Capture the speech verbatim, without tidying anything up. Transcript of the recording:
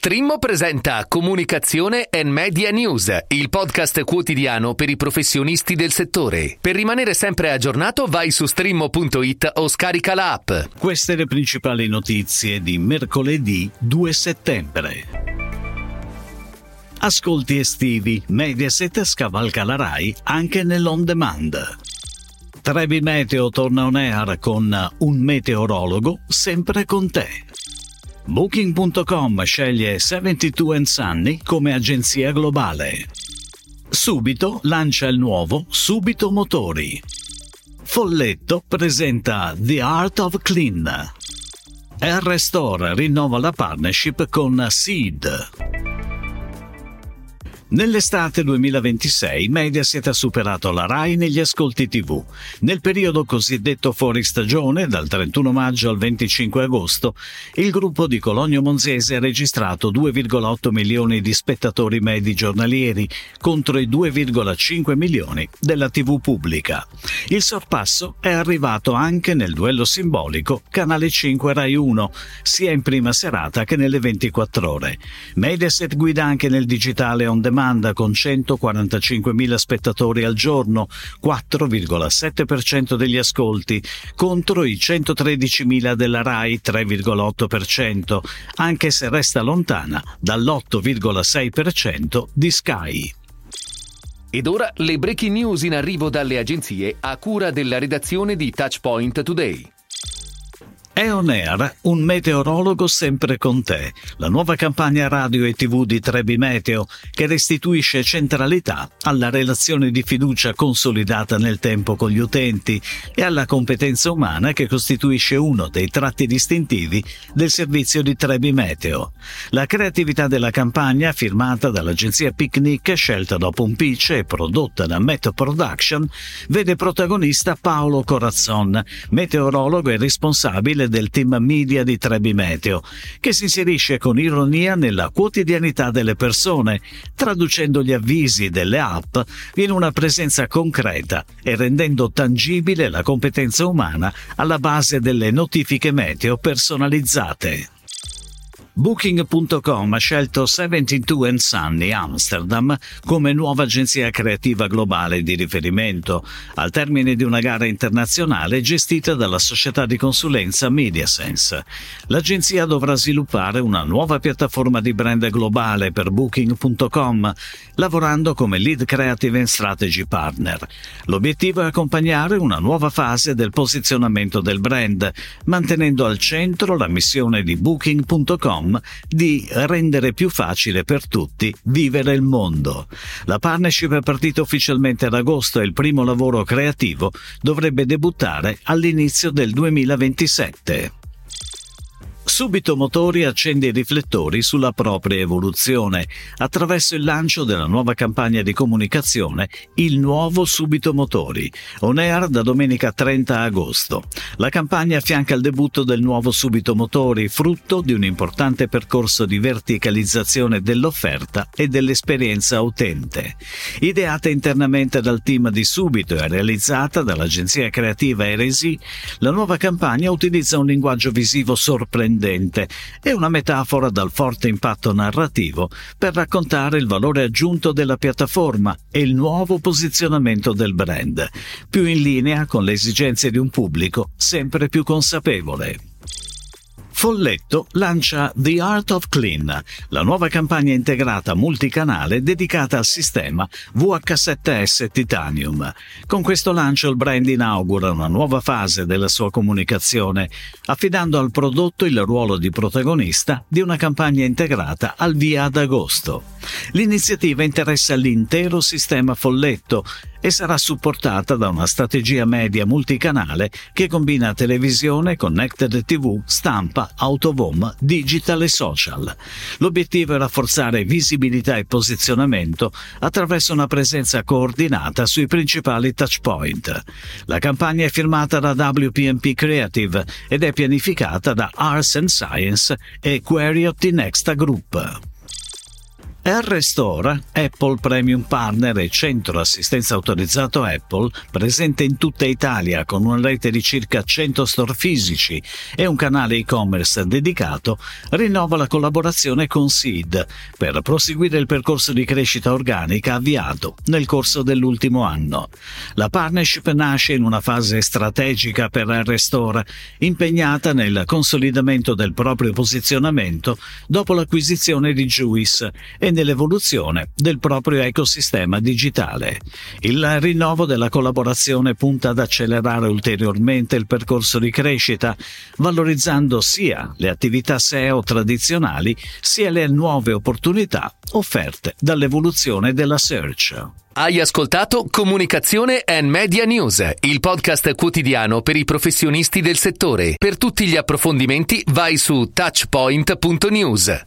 Strimmo presenta Comunicazione and Media News, il podcast quotidiano per i professionisti del settore. Per rimanere sempre aggiornato vai su strimmo punto it o scarica la app. Queste le principali notizie di mercoledì due settembre. Ascolti estivi, Mediaset scavalca la Rai anche nell'on demand. Trebi Meteo torna on air con un meteorologo sempre con te. Booking punto com sceglie settantadue and Sunny come agenzia globale. Subito lancia il nuovo Subito Motori. Folletto presenta The Art of Clean. R-Store rinnova la partnership con Seed. Nell'estate duemilaventisei Mediaset ha superato la Rai negli ascolti tivù. Nel periodo cosiddetto fuori stagione, dal trentuno maggio al venticinque agosto, il gruppo di Cologno Monzese ha registrato due virgola otto milioni di spettatori medi giornalieri contro i due virgola cinque milioni della tivù pubblica. Il sorpasso è arrivato anche nel duello simbolico Canale cinque Rai uno, sia in prima serata che nelle ventiquattro ore. Mediaset guida anche nel digitale on demand con centoquarantacinquemila spettatori al giorno, quattro virgola sette per cento degli ascolti, contro i centotredicimila della Rai, tre virgola otto per cento, anche se resta lontana dall'otto virgola sei per cento di Sky. Ed ora le breaking news in arrivo dalle agenzie a cura della redazione di Touchpoint Today. È on air un meteorologo sempre con te, la nuova campagna radio e tivù di Trebi Meteo che restituisce centralità alla relazione di fiducia consolidata nel tempo con gli utenti e alla competenza umana che costituisce uno dei tratti distintivi del servizio di Trebi Meteo. La creatività della campagna, firmata dall'agenzia Picnic, scelta dopo un pitch e prodotta da Met Production, vede protagonista Paolo Corazzon, meteorologo e responsabile del team media di Trebi Meteo, che si inserisce con ironia nella quotidianità delle persone, traducendo gli avvisi delle app in una presenza concreta e rendendo tangibile la competenza umana alla base delle notifiche meteo personalizzate. Booking punto com ha scelto settantadue and Sunny Amsterdam come nuova agenzia creativa globale di riferimento, al termine di una gara internazionale gestita dalla società di consulenza Mediasense. L'agenzia dovrà sviluppare una nuova piattaforma di brand globale per Booking punto com, lavorando come lead creative and strategy partner. L'obiettivo è accompagnare una nuova fase del posizionamento del brand, mantenendo al centro la missione di Booking punto com di rendere più facile per tutti vivere il mondo. La partnership è partita ufficialmente ad agosto e il primo lavoro creativo dovrebbe debuttare all'inizio del duemilaventisette. Subito Motori accende i riflettori sulla propria evoluzione attraverso il lancio della nuova campagna di comunicazione Il Nuovo Subito Motori, on air da domenica trenta agosto. La campagna affianca il debutto del nuovo Subito Motori, frutto di un importante percorso di verticalizzazione dell'offerta e dell'esperienza utente. Ideata internamente dal team di Subito e realizzata dall'agenzia creativa Eresi, la nuova campagna utilizza un linguaggio visivo sorprendente e una metafora dal forte impatto narrativo per raccontare il valore aggiunto della piattaforma e il nuovo posizionamento del brand, più in linea con le esigenze di un pubblico sempre più consapevole. Folletto lancia The Art of Clean, la nuova campagna integrata multicanale dedicata al sistema V H sette S Titanium. Con questo lancio il brand inaugura una nuova fase della sua comunicazione, affidando al prodotto il ruolo di protagonista di una campagna integrata al via ad agosto. L'iniziativa interessa l'intero sistema Folletto e sarà supportata da una strategia media multicanale che combina televisione, connected tivù, stampa, out of home, digital e social. L'obiettivo è rafforzare visibilità e posizionamento attraverso una presenza coordinata sui principali touchpoint. La campagna è firmata da W P M P Creative ed è pianificata da Arts and Science e Queriot in Extra Group. R-Store, Apple Premium Partner e centro assistenza autorizzato Apple, presente in tutta Italia con una rete di circa cento store fisici e un canale e-commerce dedicato, rinnova la collaborazione con Seed per proseguire il percorso di crescita organica avviato nel corso dell'ultimo anno. La partnership nasce in una fase strategica per R-Store, impegnata nel consolidamento del proprio posizionamento dopo l'acquisizione di Juice e nell'evoluzione del proprio ecosistema digitale. Il rinnovo della collaborazione punta ad accelerare ulteriormente il percorso di crescita, valorizzando sia le attività S E O tradizionali sia le nuove opportunità offerte dall'evoluzione della search. Hai ascoltato Comunicazione and Media News, il podcast quotidiano per i professionisti del settore. Per tutti gli approfondimenti vai su touchpoint punto news.